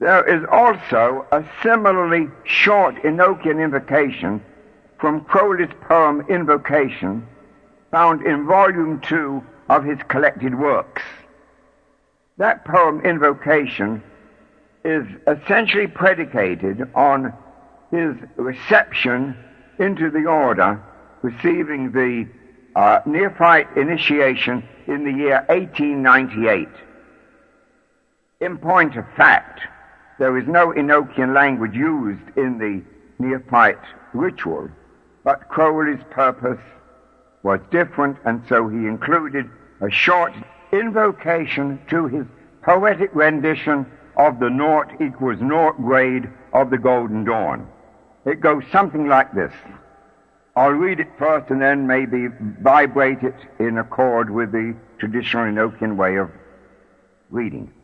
There is also a similarly short Enochian invocation from Crowley's poem Invocation, found in Volume 2 of his collected works. That poem Invocation is essentially predicated on his reception into the order, receiving the neophyte initiation in the year 1898. In point of fact, there is no Enochian language used in the neophyte ritual, but Crowley's purpose was different, and so he included a short invocation to his poetic rendition of the naught equals naught grade of the Golden Dawn. It goes something like this. I'll read it first and then maybe vibrate it in accord with the traditional Enochian way of reading.